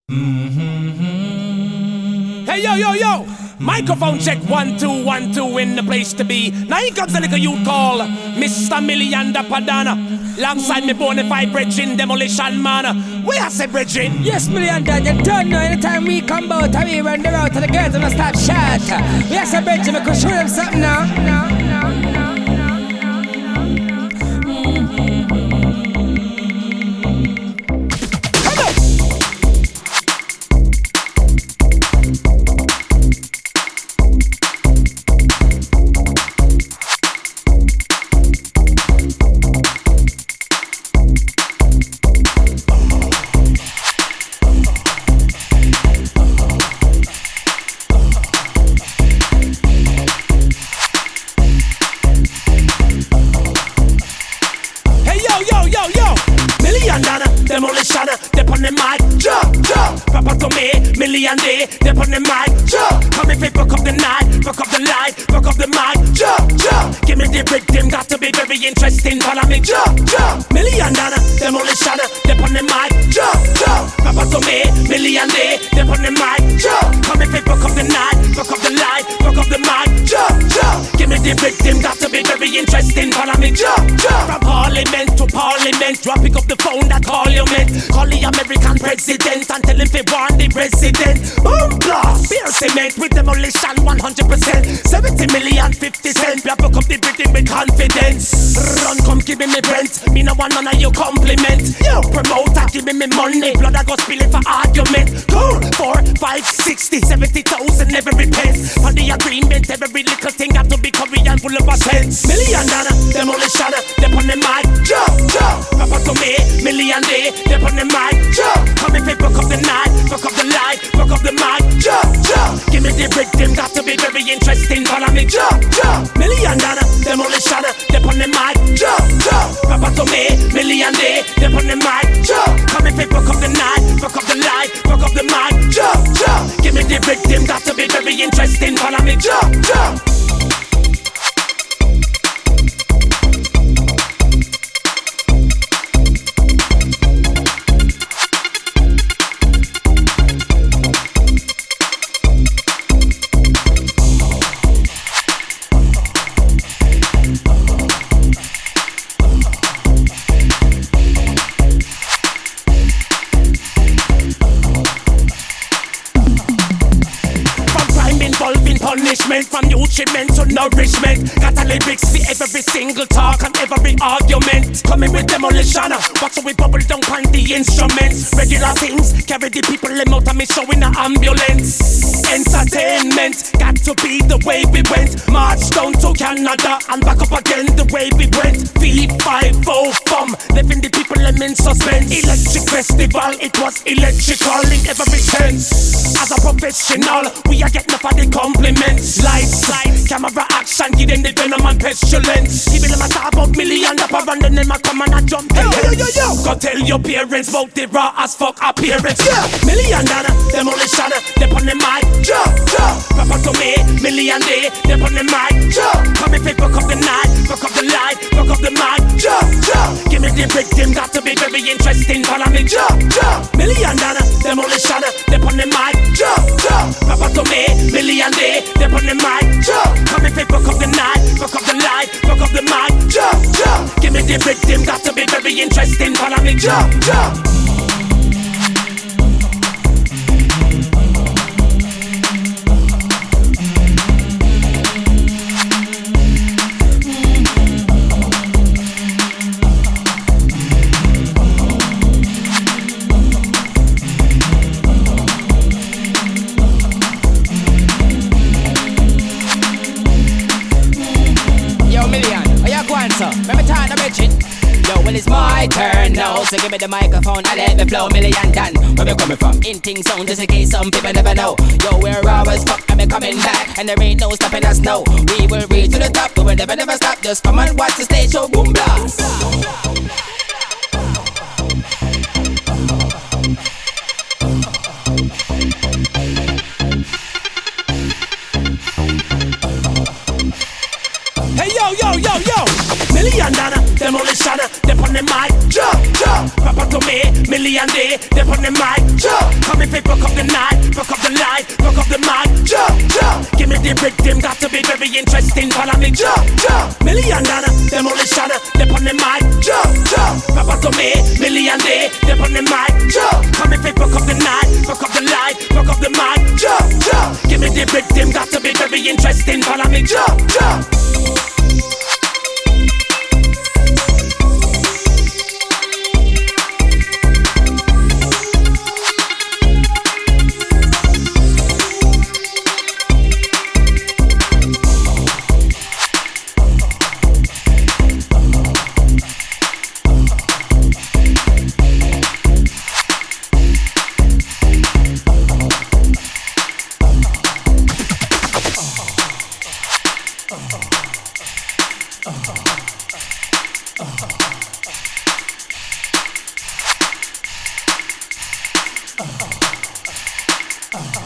Hey, yo. Microphone check 1 2 1 2 in the place to be. Now here comes a little youth call Mr. Million da Padana. Alongside me bonafide bridging demolition man. Where I say bridging? Yes, Million da. You don't know anytime we come out and we run the road to the girls and stop shot. We are say bridging, we could show them something now. Demolition, dip on the mic, jump. Papa to me, million day, dip on the mic, jump. Come if it fuck up the night, fuck up the light, fuck up the mic, jump. Give me the rhythm, got to be very interesting. Follow me, jump. Million dollar, demolition, dip on the mic, jump. Papa to me, million day, dip on the mic, jump. Come if it fuck up the night, fuck up the light, fuck up the mic, jump. Give me the rhythm, got to be very interesting. Follow me, jump. From parliament to parliament, you pick up the phone that call you met. Call the American president and tell him they want the president. Boom blast, beer cement with demolition 100%. 70 million 50 cents. We fuck up the Britain with confidence. Run, come give me rent. Me no want none of your compliment. Yo, promoter, give me money. Blood I go spill it for argument. Cool, 4, 5, 60, 70,000 every pence. On the agreement, every little thing got to be Korean full of a sense. Million dollar, demolition, dip on the mic, jump. Papa to me, million day, dip on the mic, jump. Come if it fuck up the night, fuck up the light, fuck up the mic, jump. Give me the rhythm, got to be very interesting. Follow me, jump. Million dollar, demolition, dip on the mic, jump. Papa to me, million day, dip on the mic, jump. Come if it fuck up the night, fuck up the light, fuck up the mic, jump. Give me the rhythm, got to be very interesting. Follow me, jump. Punishment from nutriment to nourishment. Got a lyrics for every single talk and every argument. Coming with demolition, watch how we bubble down on the instruments. Regular things, carry the people them out and me show in the ambulance. Entertainment, got to be the way we went. March down to Canada and back up again the way we went. V50 FUM, leaving the people them in suspense. Electric festival, it was electrical in every sense. As a professional, we are getting up for the compliments. Lights, camera action, give them the venom and pestilence. Give them a talk about million dollar and then them a come and a jump. Yo. Go tell your parents about the raw as fuck appearance. Million dollar, demolition, dip on the mic, jump. Papa to me, million day, dip on the mic, jump. Come if it fuck up the night, fuck up the light, fuck up the mic, jump. Give me the rhythm, got to be very interesting. Follow me, jump. Million dollar, demolition, dip on the mic, jump. Papa to me, million day, dip on the mic, jump. Come if it fuck up the night, fuck up the light, fuck up the mic, jump. Give me the rhythm, got to be very interesting. Follow me, jump. Let me turn the bitch. Yo, well it's my turn now, so give me the microphone and let me flow. Million done. Where we coming from? In things sound just in case some people never know. Yo, we're raw as fuck and we coming back, and there ain't no stopping us now. We will reach to the top, we will never stop. Just come and watch the stage show, boom blast. Hey yo, million dollar demolition, dip on the mic, jump. Papa to me, million day, they on the mic, jump. Come if it broke up the night, broke up the light, broke up the mic, jump, jump. Give me the rhythm, got to be very interesting. Follow me, jump, jump. Million dollar, them only shana, they on the mic, jump, jump. Papa to me, million day, they on the mic, jump. Come if it broke up the night, broke up the light, broke up the mic, jump, jump. Give me the rhythm, got to be very interesting. Follow me, jump, jump. Uh-huh.